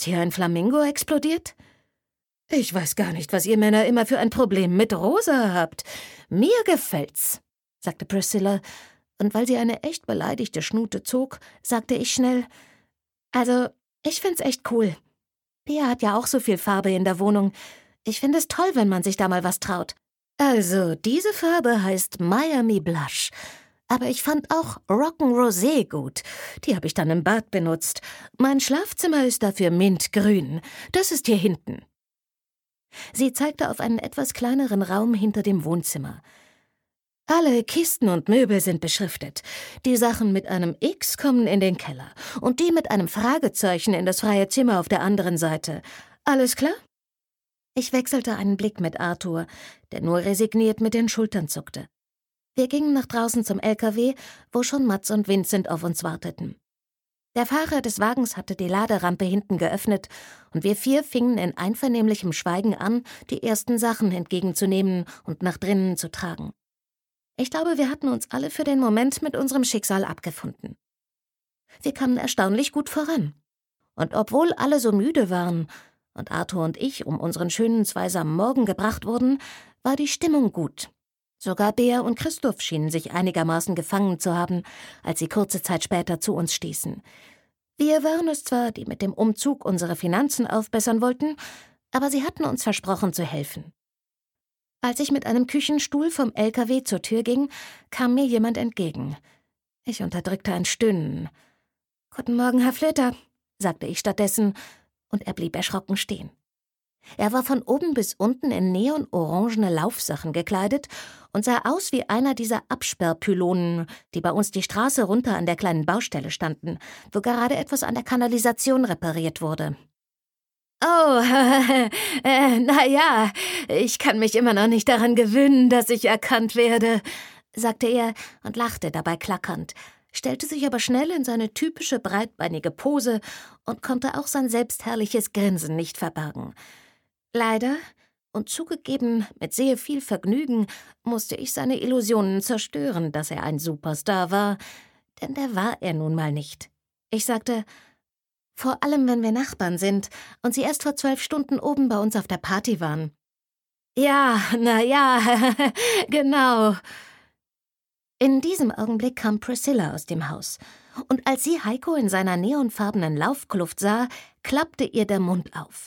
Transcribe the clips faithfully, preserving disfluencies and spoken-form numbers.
hier ein Flamingo explodiert? Ich weiß gar nicht, was ihr Männer immer für ein Problem mit Rosa habt. Mir gefällt's, sagte Priscilla, und weil sie eine echt beleidigte Schnute zog, sagte ich schnell, also, ich find's echt cool. Bea hat ja auch so viel Farbe in der Wohnung. Ich finde es toll, wenn man sich da mal was traut. Also, diese Farbe heißt Miami Blush. Aber ich fand auch Rock'n'Rosé gut. Die habe ich dann im Bad benutzt. Mein Schlafzimmer ist dafür mintgrün. Das ist hier hinten. Sie zeigte auf einen etwas kleineren Raum hinter dem Wohnzimmer. Alle Kisten und Möbel sind beschriftet. Die Sachen mit einem X kommen in den Keller und die mit einem Fragezeichen in das freie Zimmer auf der anderen Seite. Alles klar? Ich wechselte einen Blick mit Arthur, der nur resigniert mit den Schultern zuckte. Wir gingen nach draußen zum L K W, wo schon Mats und Vincent auf uns warteten. Der Fahrer des Wagens hatte die Laderampe hinten geöffnet und wir vier fingen in einvernehmlichem Schweigen an, die ersten Sachen entgegenzunehmen und nach drinnen zu tragen. Ich glaube, wir hatten uns alle für den Moment mit unserem Schicksal abgefunden. Wir kamen erstaunlich gut voran. Und obwohl alle so müde waren und Arthur und ich um unseren schönen zweisamen Morgen gebracht wurden, war die Stimmung gut. Sogar Bea und Christoph schienen sich einigermaßen gefangen zu haben, als sie kurze Zeit später zu uns stießen. Wir waren es zwar, die mit dem Umzug unsere Finanzen aufbessern wollten, aber sie hatten uns versprochen zu helfen. Als ich mit einem Küchenstuhl vom L K W zur Tür ging, kam mir jemand entgegen. Ich unterdrückte ein Stöhnen. »Guten Morgen, Herr Flöter«, sagte ich stattdessen, und er blieb erschrocken stehen. Er war von oben bis unten in neonorangene Laufsachen gekleidet und sah aus wie einer dieser Absperrpylonen, die bei uns die Straße runter an der kleinen Baustelle standen, wo gerade etwas an der Kanalisation repariert wurde. »Oh, äh, na ja, ich kann mich immer noch nicht daran gewöhnen, dass ich erkannt werde«, sagte er und lachte dabei klackernd, stellte sich aber schnell in seine typische breitbeinige Pose und konnte auch sein selbstherrliches Grinsen nicht verbergen. Leider, und zugegeben mit sehr viel Vergnügen, musste ich seine Illusionen zerstören, dass er ein Superstar war, denn der war er nun mal nicht. Ich sagte, vor allem wenn wir Nachbarn sind und sie erst vor zwölf Stunden oben bei uns auf der Party waren. Ja, na ja, genau. In diesem Augenblick kam Priscilla aus dem Haus, und als sie Heiko in seiner neonfarbenen Laufkluft sah, klappte ihr der Mund auf.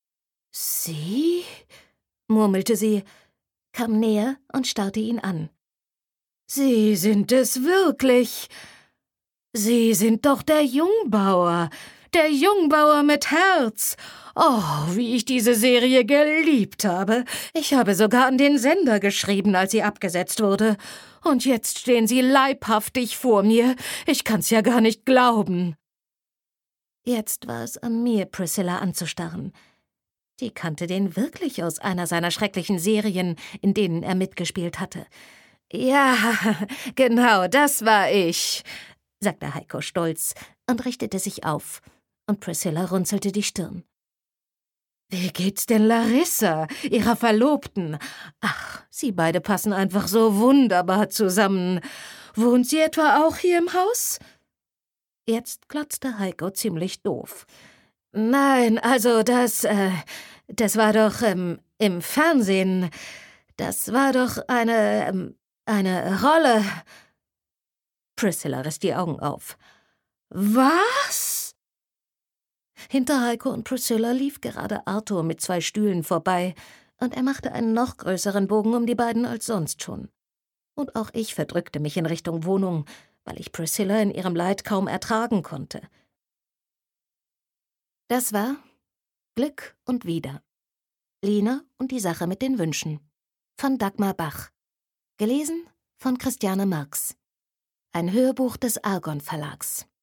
»Sie?« murmelte sie, kam näher und starrte ihn an. »Sie sind es wirklich. Sie sind doch der Jungbauer, der Jungbauer mit Herz. Oh, wie ich diese Serie geliebt habe. Ich habe sogar an den Sender geschrieben, als sie abgesetzt wurde. Und jetzt stehen Sie leibhaftig vor mir. Ich kann's ja gar nicht glauben.« Jetzt war es an mir, Priscilla anzustarren. Die kannte den wirklich aus einer seiner schrecklichen Serien, in denen er mitgespielt hatte. »Ja, genau, das war ich«, sagte Heiko stolz und richtete sich auf, und Priscilla runzelte die Stirn. »Wie geht's denn Larissa, ihrer Verlobten? Ach, sie beide passen einfach so wunderbar zusammen. Wohnt sie etwa auch hier im Haus?« Jetzt glotzte Heiko ziemlich doof. »Nein, also das, äh, das war doch, ähm, im Fernsehen. Das war doch eine, ähm, eine Rolle.« Priscilla riss die Augen auf. »Was?« Hinter Heiko und Priscilla lief gerade Arthur mit zwei Stühlen vorbei, und er machte einen noch größeren Bogen um die beiden als sonst schon. Und auch ich verdrückte mich in Richtung Wohnung, weil ich Priscilla in ihrem Leid kaum ertragen konnte. Das war Glück und Wieder. Lina und die Sache mit den Wünschen. Von Dagmar Bach. Gelesen von Christiane Marx. Ein Hörbuch des Argon Verlags.